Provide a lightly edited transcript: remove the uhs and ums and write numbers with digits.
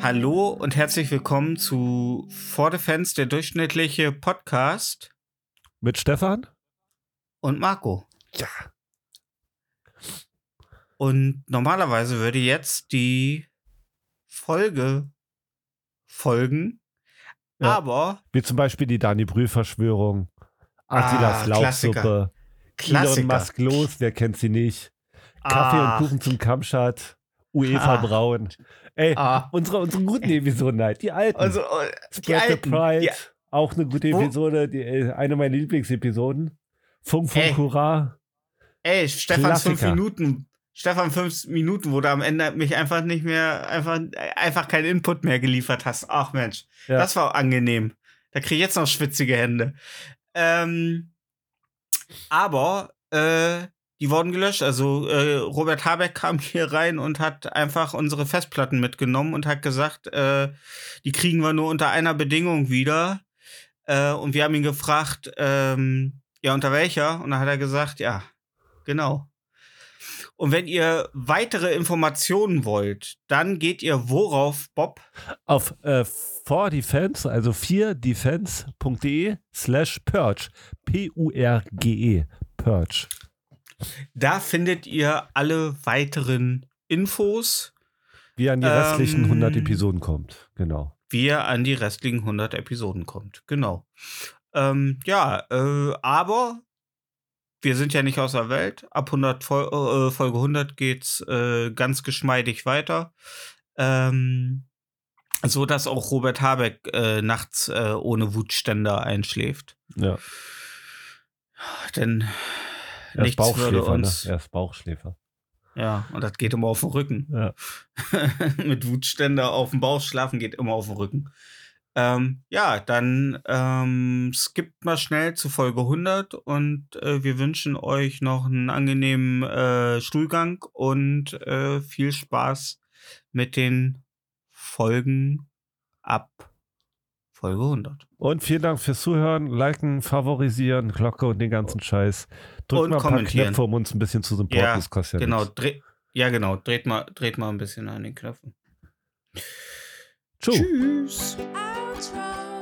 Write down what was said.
Hallo und herzlich willkommen zu For the Fans, der durchschnittliche Podcast mit Stefan und Marco. Ja. Und normalerweise würde jetzt die Folge folgen, Ja. aber Wie zum Beispiel die Dani Brühl-Verschwörung, Attilas Lauchsuppe, Elon Musk los, wer kennt sie nicht, Kaffee und Kuchen zum Kamschat, UEFA Braun. Ey, unsere guten Episoden halt, die alten. Also, Spread the Pride, auch eine gute Episode, eine meiner Lieblingsepisoden. Funk Hurra. Ey, Stefans 5 Minuten. Stefan, 5 Minuten, wo du am Ende mich einfach nicht mehr, einfach keinen Input mehr geliefert hast. Ach Mensch, Das war angenehm. Da kriege ich jetzt noch schwitzige Hände. Aber die wurden gelöscht. Also Robert Habeck kam hier rein und hat einfach unsere Festplatten mitgenommen und hat gesagt, die kriegen wir nur unter einer Bedingung wieder. Und wir haben ihn gefragt, unter welcher? Und dann hat er gesagt, ja, genau. Und wenn ihr weitere Informationen wollt, dann geht ihr worauf, Bob? Auf For Defense, also 4defense.de/Purge. P-U-R-G-E. Purge. Da findet ihr alle weiteren Infos. Wie an die restlichen 100 Episoden kommt, genau. Wie er an die restlichen 100 Episoden kommt, genau. Aber wir sind ja nicht aus der Welt. Ab Folge 100 geht's ganz geschmeidig weiter. So dass auch Robert Habeck nachts ohne Wutständer einschläft. Ja. Denn er ist Bauchschläfer, ne? Er ist Bauchschläfer. Ja, und das geht immer auf den Rücken. Ja. Mit Wutständer auf dem Bauch schlafen geht immer auf den Rücken. Dann skippt mal schnell zu Folge 100 und wir wünschen euch noch einen angenehmen Stuhlgang und viel Spaß mit den Folgen ab Folge 100. Und vielen Dank fürs Zuhören, liken, favorisieren, Glocke und den ganzen Scheiß. Drückt mal ein paar Knöpfe, um uns ein bisschen zu supporten, das kostet ja genau, nichts. Dreht mal ein bisschen an den Knöpfen. Tschüss. Outro.